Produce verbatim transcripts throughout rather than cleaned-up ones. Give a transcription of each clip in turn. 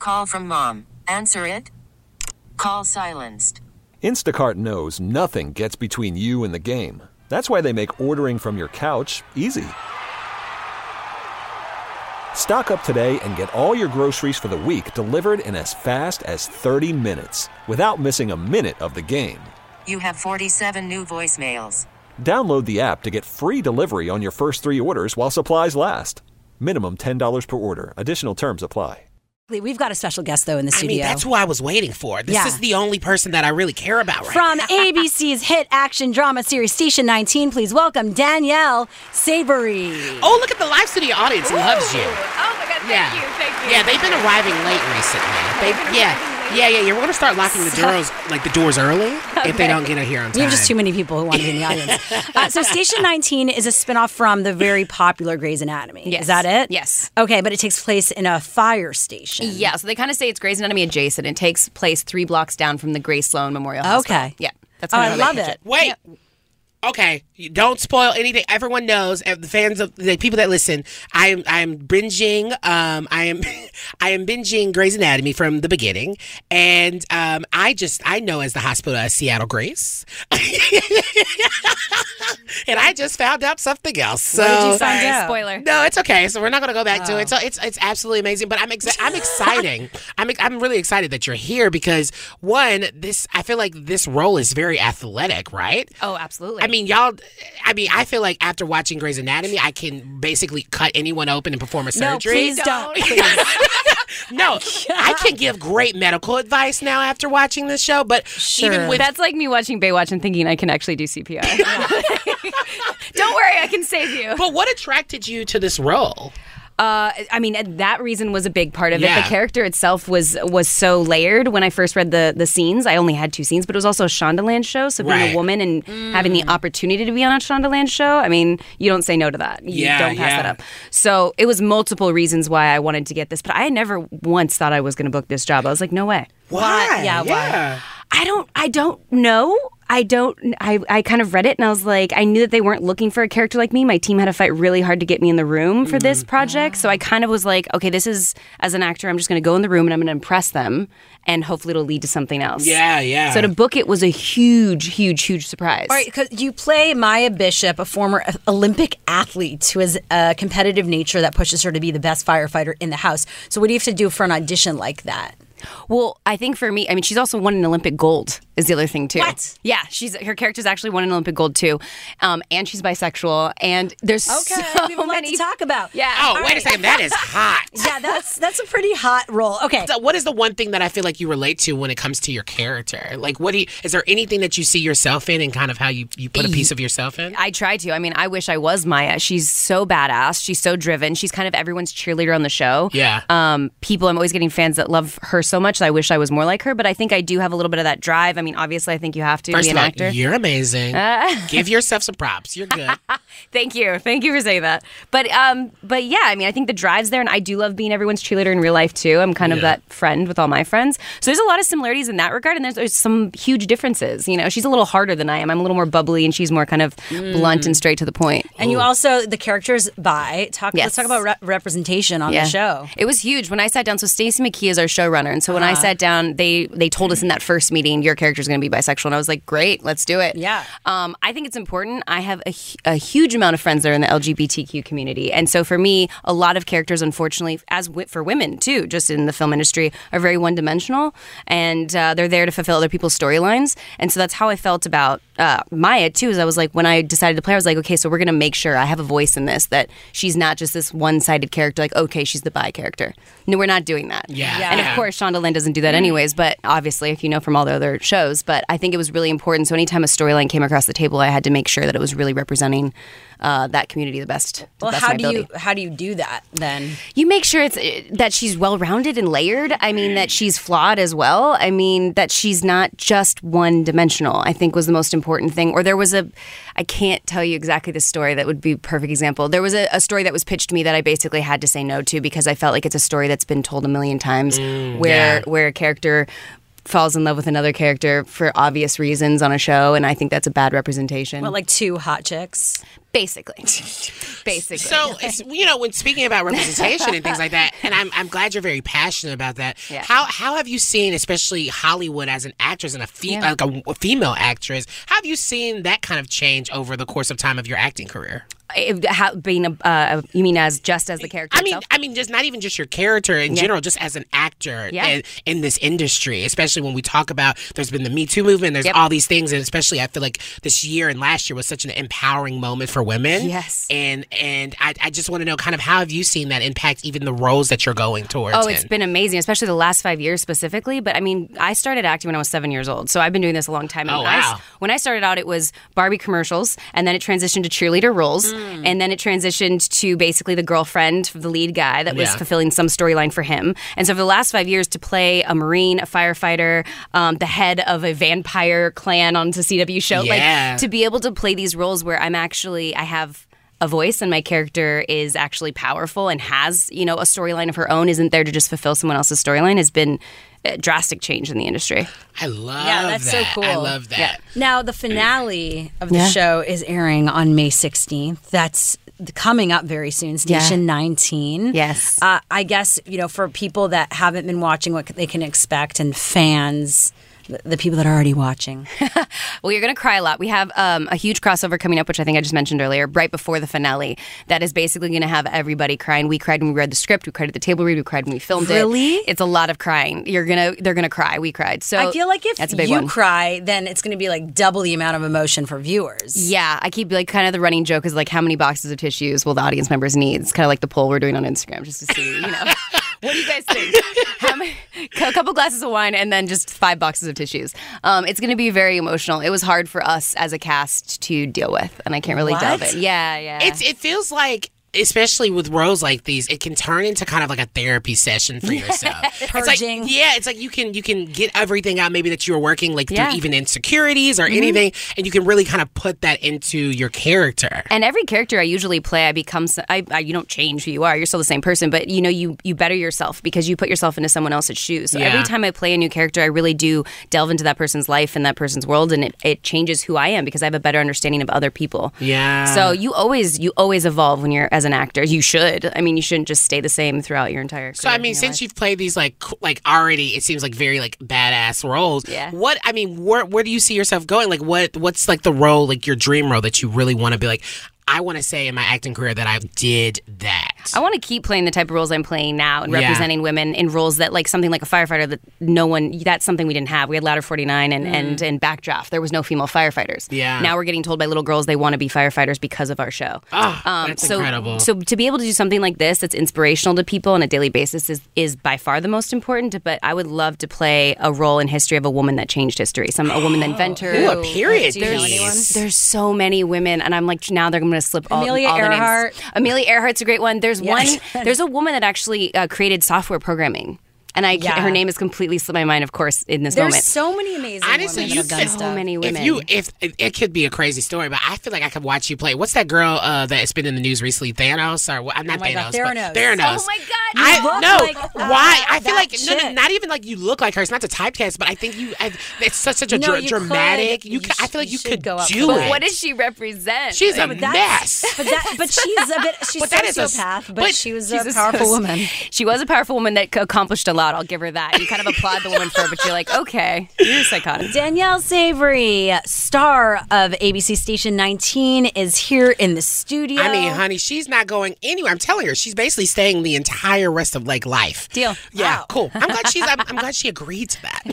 call from mom. Answer it. Call silenced. Instacart knows nothing gets between you and the game. That's why they make ordering from your couch easy. Stock up today and get all your groceries for the week delivered in as fast as thirty minutes without missing a minute of the game. You have forty-seven new voicemails. Download the app to get free delivery on your first three orders while supplies last. Minimum ten dollars per order. Additional terms apply. We've got a special guest, though, in the studio. I mean, that's who I was waiting for. This Yeah. is the only person that I really care about right From now. A B C's hit action drama series Station nineteen, please welcome Danielle Savory. Oh, look at the live studio audience loves you. Oh, my God. Thank Yeah. you. Thank you. Yeah, they've been arriving late recently. They, yeah. Yeah, yeah, you're going to start locking the doors, like the doors early if they don't get here on time. We have just too many people who want to be in the audience. uh, so Station nineteen is a spinoff from the very popular Grey's Anatomy. Yes. Is that it? Yes. Okay, but it takes place in a fire station. Yeah, so they kind of say it's Grey's Anatomy adjacent. It takes place three blocks down from the Grace Sloan Memorial Hospital. Okay. Yeah. That's Oh, kind I of how love they pitch it. Wait. Okay, you don't spoil anything. Everyone knows, uh, the fans of the people that listen. I am I am binging. Um, I am I am binging Grey's Anatomy from the beginning, and um, I just I know as the hospital as Seattle Grace, and I just found out something else. So What did you find Sorry, out? spoiler. no, it's okay. So we're not going to go back Oh. to it. So it's it's absolutely amazing. But I'm exa- I'm exciting. I'm I'm really excited that you're here because one, this I feel like this role is very athletic, right? Oh, absolutely. I mean, y'all. I mean, I feel like after watching Grey's Anatomy, I can basically cut anyone open and perform a No, surgery. please don't. Please. No, I can give great medical advice now after watching this show. But Sure. even with That's like me watching Baywatch and thinking I can actually do C P R. Don't worry, I can save you. but what attracted you to this role? Uh, I mean, that reason was a big part of it. Yeah. The character itself was was so layered. When I first read the the scenes, I only had two scenes, but it was also a Shondaland show. So being Right. a woman and having the opportunity to be on a Shondaland show, I mean, you don't say no to that. You Yeah, don't pass yeah. that up. So it was multiple reasons why I wanted to get this, but I never once thought I was going to book this job. I was like, no way. Why? Yeah, why? Yeah. I don't I don't know. I don't I, I kind of read it and I was like, I knew that they weren't looking for a character like me. My team had to fight really hard to get me in the room for this project. So I kind of was like, okay, this is, as an actor, I'm just going to go in the room and I'm going to impress them and hopefully it'll lead to something else. Yeah, yeah. So to book it was a huge, huge, huge surprise. All right, because you play Maya Bishop, a former Olympic athlete who has a competitive nature that pushes her to be the best firefighter in the house. So what do you have to do for an audition like that? Well, I think for me, I mean, she's also won an Olympic gold is the other thing too. What? Yeah, she's her character's actually won an Olympic gold too, um, and she's bisexual. And there's Okay, so we have a lot many to talk about. Yeah. Oh, All wait right. a second. That is hot. Yeah, that's that's a pretty hot role. Okay. So what is the one thing that I feel like you relate to when it comes to your character? Like, what do you, is there anything that you see yourself in and kind of how you, you put a piece of yourself in? I try to. I mean, I wish I was Maya. She's so badass. She's so driven. She's kind of everyone's cheerleader on the show. Yeah. Um, people, I'm always getting fans that love her so much that I wish I was more like her, but I think I do have a little bit of that drive. I mean, obviously, I think you have to First be of an all, actor. you're amazing. Give yourself some props. You're good. Thank you. Thank you for saying that. But um, but yeah, I mean, I think the drive's there, and I do love being everyone's cheerleader in real life, too. I'm kind of Yeah. that friend with all my friends. So there's a lot of similarities in that regard, and there's, there's some huge differences. You know, she's a little harder than I am. I'm a little more bubbly, and she's more kind of blunt and straight to the point. And you also, the character's bi. Talk, Yes. Let's talk about re- representation on the show. It was huge when I sat down. So Stacey McKee is our showrunner, and so when I sat down, they they told us in that first meeting, your character's going to be bisexual, and I was like, great, let's do it. Yeah. Um, I think it's important. I have a, hu- a huge amount of friends that are in the L G B T Q community, and so for me, a lot of characters, unfortunately, as w- for women too, just in the film industry, are very one dimensional, and uh, they're there to fulfill other people's storylines, and so that's how I felt about uh, Maya too. Is I was like, when I decided to play, I was like, okay, so we're going to make sure I have a voice in this, that she's not just this one-sided character. Like, okay, she's the bi character. No, we're not doing that. Yeah. Yeah. And of course, Shondaland doesn't do that anyways, but obviously, if you know from all the other shows. But I think it was really important. So anytime a storyline came across the table, I had to make sure that it was really representing uh, that community the best. to the Well, best of how my do you ability. how do you do that then? You make sure it's uh, that she's well-rounded and layered. I mean, that she's flawed as well. I mean, that she's not just one-dimensional, I think was the most important thing. Or there was a, I can't tell you exactly the story that would be a perfect example. There was a, a story that was pitched to me that I basically had to say no to because I felt like it's a story that's been told a million times where yeah. where a character falls in love with another character for obvious reasons on a show, and I think that's a bad representation. What, like two hot chicks? Basically. Basically. So, it's, you know, when speaking about representation and things like that, and I'm I'm glad you're very passionate about that. Yeah. How how have you seen, especially Hollywood as an actress and a, fe- Yeah. like a, a female actress, how have you seen that kind of change over the course of time of your acting career? It- how, being a, uh, you mean as just as the character I mean, itself? I mean, just not even just your character in Yeah. general, just as an actor Yeah. in, in this industry, especially when we talk about there's been the Me Too movement, there's Yep. all these things, and especially I feel like this year and last year was such an empowering moment for women. Yes. and and I, I just want to know, kind of, how have you seen that impact even the roles that you're going towards? Oh, it's in? been amazing, especially the last five years specifically. But I mean, I started acting when I was seven years old, so I've been doing this a long time. And Oh, when I s- wow. when I started out, it was Barbie commercials, and then it transitioned to cheerleader roles, Hmm. and then it transitioned to basically the girlfriend, the lead guy that was Yeah. fulfilling some storyline for him. And so for the last five years, to play a Marine, a firefighter, um, the head of a vampire clan on the C W show, Yeah. like to be able to play these roles where I'm actually I have a voice and my character is actually powerful and has, you know, a storyline of her own, isn't there to just fulfill someone else's storyline, has been a drastic change in the industry. I love Yeah, that's so that. cool. I love that. Yeah. Now, the finale of the Yeah. show is airing on May sixteenth. That's coming up very soon, Station Yeah. nineteen. Yes. Uh, I guess, you know, for people that haven't been watching, what they can expect, and fans, the, the people that are already watching. Well, you're going to cry a lot. We have um, a huge crossover coming up, which I think I just mentioned earlier, right before the finale. That is basically going to have everybody crying. We cried when we read the script. We cried at the table read. We cried when we filmed Really? it. It's a lot of crying. You're gonna, they're gonna cry. We cried. So I feel like if that's a big you one. cry, then it's going to be like double the amount of emotion for viewers. Yeah, I keep like kind of the running joke is like how many boxes of tissues will the audience members need? It's kind of like the poll we're doing on Instagram just to see, you know. What do you guys think? How many, a couple glasses of wine and then just five boxes of tissues. Um, it's going to be very emotional. It was hard for us as a cast to deal with, and I can't really What? delve in. Yeah, yeah. It's it feels like, especially with roles like these, it can turn into kind of like a therapy session for yourself. It's like, Purging. yeah, it's like you can you can get everything out maybe that you were working like Yeah. through even insecurities or anything, and you can really kind of put that into your character. And every character I usually play, I become. s- I, I you don't change who you are. You're still the same person, but you know you you better yourself because you put yourself into someone else's shoes. So Yeah. every time I play a new character, I really do delve into that person's life and that person's world, and it, it changes who I am because I have a better understanding of other people. Yeah. So you always you always evolve when you're as an actor. You should. I mean, you shouldn't just stay the same throughout your entire career. So I mean, in your since life. you've played these like c- like already, it seems like very like badass roles. Yeah. What I mean, where where do you see yourself going? Like, what what's like the role, like your dream role that you really want to be like? I want to say in my acting career that I did that. I want to keep playing the type of roles I'm playing now and Yeah. representing women in roles that, like something like a firefighter, that no one, that's something we didn't have. We had Ladder forty-nine and, and, and Backdraft. There was no female firefighters. Yeah. Now we're getting told by little girls they want to be firefighters because of our show. Oh, Um, that's so, incredible. So to be able to do something like this that's inspirational to people on a daily basis is, is by far the most important. But I would love to play a role in history of a woman that changed history. Some a woman inventor. Ooh, a period Do you know piece. anyone? There's so many women, and I'm like, now they're going to slip all, Amelia all the names. Earhart. Amelia Earhart's a great one. There's Yes. one. There's a woman that actually uh, created software programming, and I Yeah. her name has completely slipped my mind. Of course, in this There's moment. so many amazing Honestly, women you that have done could- so stuff. many women. If you, if it, it could be a crazy story, but I feel like I could watch you play. What's that girl uh, that's been in the news recently? Thanos or what? I'm not Oh my Thanos, God, but Theranos. Theranos. Oh my God, I you look no. like, uh, why? I feel that like no, no, chick. not even like you look like her. It's not the typecast, but I think you. I, it's such such a No, dra- you dramatic. could. You, You could, I feel like sh- you, you should could go up do for it. it. What does she represent? She's a But that's- mess. But that, but she's a bit. She's, But that is a- sociopath. but, but she was She's a powerful woman. She was a powerful woman that c- accomplished a lot. I'll give her that. You kind of applaud the woman for it, but you're like, okay, you're psychotic. Danielle Savory, star of A B C Station nineteen, is here in the studio. I mean, honey, she's not going anywhere. I'm telling her, she's basically staying the entire rest of like life. Deal. Yeah, Wow. cool. I'm glad she's. I'm, I'm glad she agreed to that.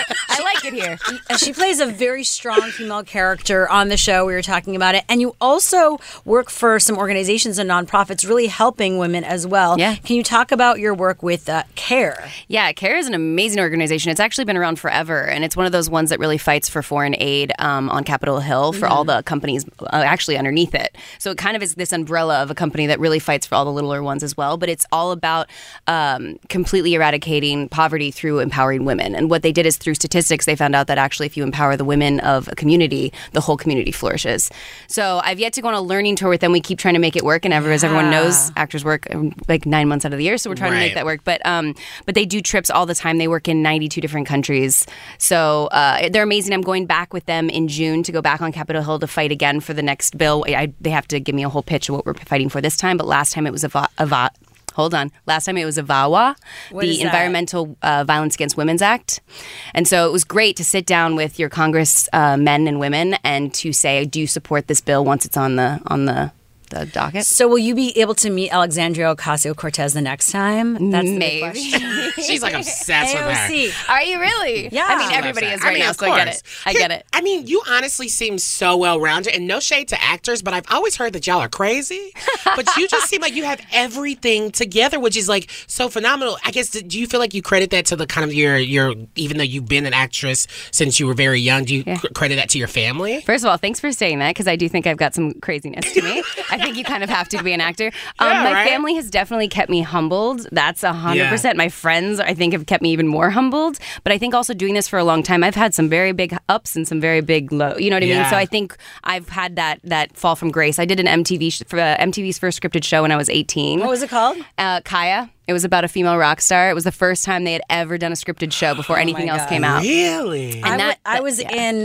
I like it here. And she plays a very strong female character on the show. We were talking about it. And you also work for some organizations and nonprofits really helping women as well. Yeah. Can you talk about your work with uh, CARE? Yeah, CARE is an amazing organization. It's actually been around forever, and it's one of those ones that really fights for foreign aid um, on Capitol Hill for all the companies uh, actually underneath it. So it kind of is this umbrella of a company that really fights for all the littler ones as well, but it's all about um, completely eradicating poverty through empowering women. And what they did is through statistics, they found out that actually if you empower the women of a community, the whole community flourishes. So I've yet to go on a learning tour with them. We keep trying to make it work, and ever, as everyone knows, actors work um, like nine months out of the year, so we're trying to Right. make that work. But um, but they do trips all the time. They work in ninety-two different countries. So uh, they're amazing. I'm going back with them in June to go back on Capitol Hill to fight again for the next bill. I, they have to give me a whole pitch of what we're fighting for this time. But last time it was a, a, a Hold on. Last time it was a VAWA, What the is that? Environmental uh, Violence Against Women's Act. And so it was great to sit down with your Congress uh, men and women and to say, do you support this bill once it's on the on the, the docket? So will you be able to meet Alexandria Ocasio-Cortez the next time? That's the big Maybe. question. She's like obsessed with her. A O C. Are you really? Yeah. I mean, She everybody loves is her. right I mean, now, of so I get course. it. I get it. I mean, you honestly seem so well-rounded, and no shade to actors, but I've always heard that y'all are crazy. But you just seem like you have everything together, which is like so phenomenal. I guess, do you feel like you credit that to the kind of your, your even though you've been an actress since you were very young, do you Yeah. cr- credit that to your family? First of all, thanks for saying that because I do think I've got some craziness to me. I think you kind of have to be an actor. Um, Yeah, my right? family has definitely kept me humbled. That's a hundred percent. My friends, I think, have kept me even more humbled. But I think also doing this for a long time, I've had some very big ups and some very big low. You know what I mean? Yeah. So I think I've had that that fall from grace. I did an M T V sh- for uh, M T V's first scripted show when I was eighteen. What was it called? Uh, Kaya. It was about a female rock star. It was the first time they had ever done a scripted show before anything else God. came out. Really? I, w- that- I was yeah. in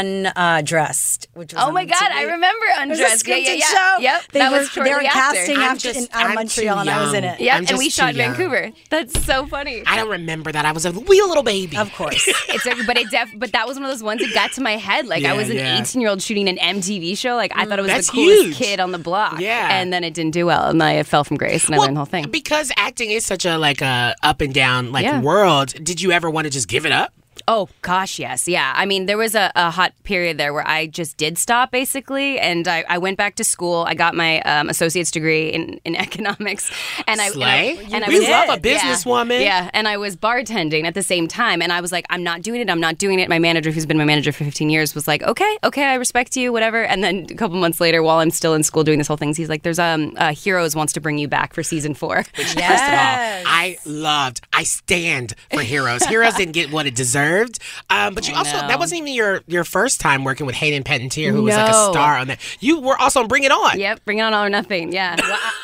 Undressed, which was Oh on my God, M T V. I remember It was a Undressed. Yeah, yeah, scripted yeah. show. Yep, They that were, was shortly they were after. casting I'm after just- in, out of I'm Montreal, too and I was in young. it. Yep, I'm and just we too shot in young. Vancouver. That's so funny. I don't remember that. I was a wee little baby. Of course. It's a, but it def, but that was one of those ones that got to my head. Like I Yeah, was an yeah. eighteen year old shooting an M T V show. Like I thought it was That's the coolest huge. kid on the block. Yeah. and then it didn't do well, and I fell from grace, and I learned the whole thing. Because acting is such a like a up and down like Yeah. world. Did you ever want to just give it up? Oh gosh, yes, yeah. I mean, there was a, a hot period there where I just did stop basically, and I, I went back to school. I got my um, associate's degree in, in economics, and I Slay. and I, and I We was love a yeah, businesswoman. Yeah, and I was bartending at the same time, and I was like, I'm not doing it. I'm not doing it. My manager, who's been my manager for fifteen years, was like, okay, okay, I respect you, whatever. And then a couple months later, while I'm still in school doing this whole thing, he's like, there's um uh, Heroes wants to bring you back for season four. First of Yes. all, I loved, I stand for Heroes. Heroes didn't get what it deserved. Um, but you I also, know. that wasn't even your, your first time working with Hayden Panettiere, who was like a No. star on that. You were also on Bring It On. Yep, bring it on all or nothing. Yeah.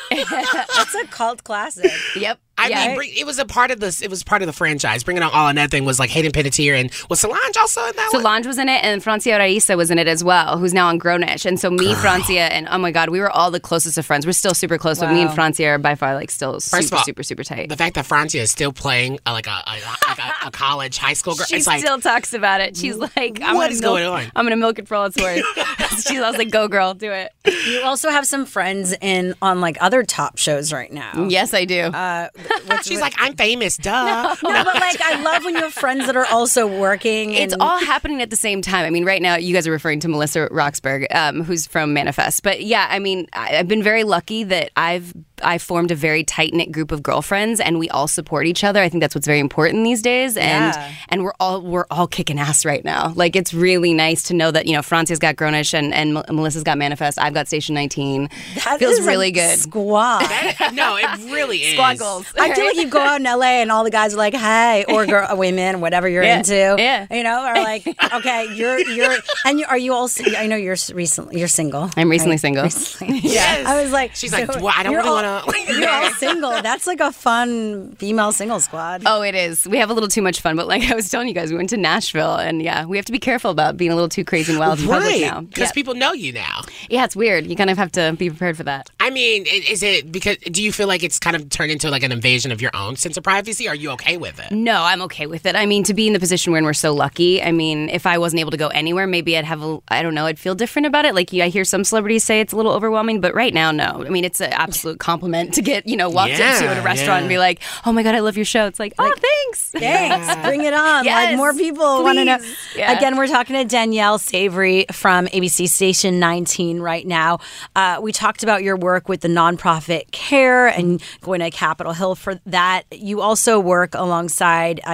That's a cult classic. Yep. I yeah. mean, bring, it was a part of this. It was part of the franchise. Bring It On All or Nothing was like Hayden Panettiere, and was Solange also in that one? Solange was in it, and Francia Raisa was in it as well, who's now on Grownish. And so me, Francia, and oh my God, we were all the closest of friends. We're still super close, but me and Wow. Francia are by far like still First super, of all, super, super tight. The fact that Francia is still playing uh, like a, a, like a, a college high school girl, She it's like, still talks about it. She's like, I'm what gonna is milk, going on? I'm gonna milk it for all it's worth. She's I was like, go girl, do it. You also have some friends in on like other top shows right now. Yes, I do. Uh, what's- she's like, I'm famous, duh. no, but like I love when you have friends that are also working. It's and- all happening at the same time. I mean, right now, you guys are referring to Melissa Roxburgh, um, who's from Manifest. But yeah, I mean, I, I've been very lucky that I've I formed a very tight knit group of girlfriends, and we all support each other. I think that's what's very important these days. And Yeah. and we're all we're all kicking ass right now. Like it's really nice to know that you know Francia's got Grownish and and Mel- Melissa's got Manifest. I've got Station nineteen. That Feels is a really good. Squad. no, it really is. Squad goals. I feel like you go out in L A and all the guys are like, "Hey," or girl, women, whatever you're Yeah, into, yeah. you know, are like, "Okay, you're you're," and you, are you all? si- I know you're s- recently you're single. I'm recently right? single. Recently. Yes. I was like, She's like, so well, I don't you're really all- want to. You're all single. That's like a fun female single squad. Oh, it is. We have a little too much fun, but like I was telling you guys, we went to Nashville, and yeah, we have to be careful about being a little too crazy and wild in public now. Right, because Yeah. people know you now. Yeah, it's weird. You kind of have to be prepared for that. I mean, i- is it because, do you feel like it's kind of turned into like an invasion of your own sense of privacy? Are you okay with it? No, I'm okay with it. I mean, to be in the position where we're so lucky, I mean, if I wasn't able to go anywhere, maybe I'd have a, I don't know, I'd feel different about it. Like, I hear some celebrities say it's a little overwhelming, but right now, no. I mean, it's an absolute compliment to get, you know, walked Yeah, into at a restaurant yeah. and be like, oh my God, I love your show. It's like, oh, thanks. Thanks. Bring it on. Yes, like more people want to know. please. Yeah. Again, we're talking to Danielle Savory from A B C Station nineteen right now. Uh, we talked about your work with the nonprofit CARE and going to Capitol Hill for that. You also work alongside uh, y-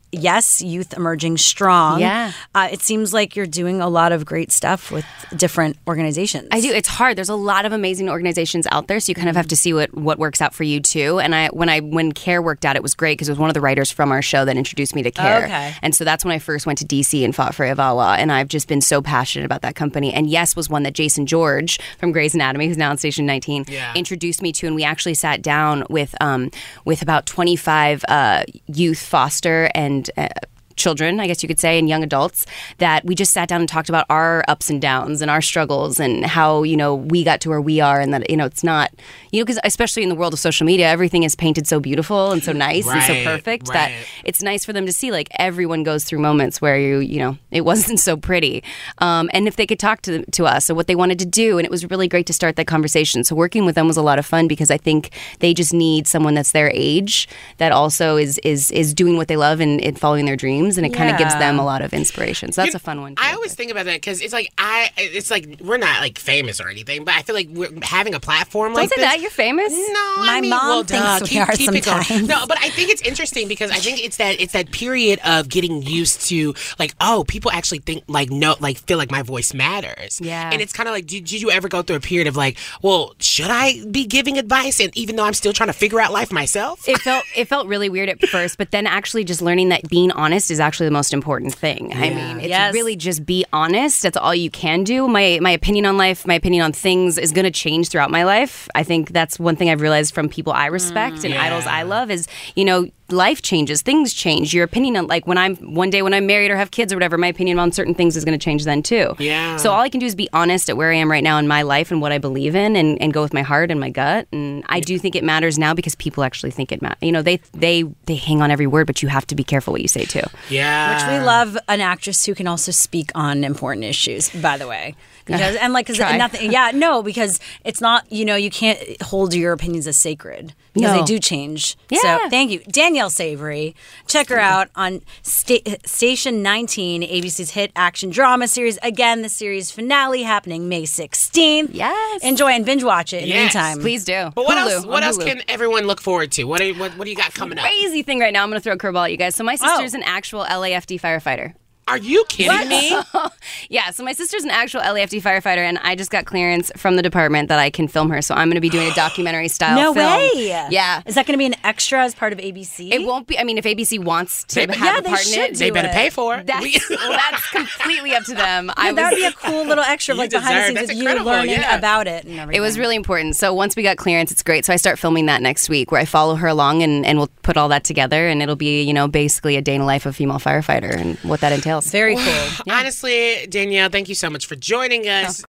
Yes, Youth Emerging Strong. Yeah. Uh, it seems like you're doing a lot of great stuff with different organizations. I do. It's hard. There's a lot of amazing organizations out there, so you kind of have to see what, what works out for you too. And I when I when CARE worked out, it was great because it was one of the writers from our show that introduced me to CARE. Okay. And so that's when I first went to D C and fought for Avala, and I've just been so passionate about that company. And Yes was one that Jason George from Grey's Anatomy, who's now on Station nineteen, Yeah. introduced me to, and we actually sat down with um with about twenty-five uh, youth foster and uh, children, I guess you could say, and young adults, that we just sat down and talked about our ups and downs and our struggles and how, you know, we got to where we are, and that, you know, it's not, you know, because especially in the world of social media, everything is painted so beautiful and so nice Right, and so perfect that right. it's nice for them to see, like, everyone goes through moments where you, you know, it wasn't so pretty. Um, and if they could talk to, to us or what they wanted to do, and it was really great to start that conversation. So working with them was a lot of fun because I think they just need someone that's their age that also is is is doing what they love and, and following their dreams, and it kind of gives Yeah. them a lot of inspiration. So that's You- a fun one too. I always think about that because it's like I, it's like we're not like famous or anything, but I feel like we're having a platform Don't like say this. that, you're famous. No, My I mean, mom well, thinks duh, we keep, are keep it going. sometimes. No, but I think it's interesting because I think it's that it's that period of getting used to like, oh, people actually think like no, like feel like my voice matters. Yeah. and it's kind of like, did, did you ever go through a period of like, well, should I be giving advice? And even though I'm still trying to figure out life myself, It felt it felt really weird at first, but then actually just learning that being honest is actually the most important thing. I mean, it's Yes. really just be honest. That's all you can do. My my opinion on life, my opinion on things is going to change throughout my life. I think that's one thing I've realized from people I respect and Yeah. idols I love is, you know, life changes, things change. Your opinion on, like, when I'm one day when I'm married or have kids or whatever, my opinion on certain things is going to change then too. Yeah. So all I can do is be honest at where I am right now in my life and what I believe in, and, and go with my heart and my gut. And I do think it matters now because people actually think it matters. You know, they they they hang on every word, but you have to be careful what you say too. yeah, Which we love an actress who can also speak on important issues, by the way. Because and like, cause Try. nothing, yeah, no, because it's not, you know, you can't hold your opinions as sacred because No. they do change. Yeah. So thank you, Danielle Savory. Check her out on sta- Station nineteen, A B C's hit action drama series. Again, the series finale happening May sixteenth. Yes. Enjoy and binge watch it in Yes. the meantime. Please do. But what Hulu, else? What on else Hulu. can everyone look forward to? What do you, what, what do you got coming up? Crazy thing right now. I'm going to throw a curveball at you guys. So my sister's Oh. an actual L A F D firefighter. Are you kidding me? Yeah, so my sister's an actual L A F D firefighter, and I just got clearance from the department that I can film her. So I'm going to be doing a documentary style No film. way. Yeah. Is that going to be an extra as part of A B C? It won't be. I mean, if A B C wants to They- have yeah, a they part in should it, do They better it. pay for it. that's, We- well, that's completely up to them. I Yeah, that would was, be a cool little extra of You like behind deserve- the that's scenes of you incredible, learning yeah. about it and everything. it was really important. So once we got clearance, it's great. So I start filming that next week, where I follow her along, and, and we'll put all that together, and it'll be, you know, basically a day in the life of a female firefighter and what that entails. very cool. Honestly, Danielle, thank you so much for joining us.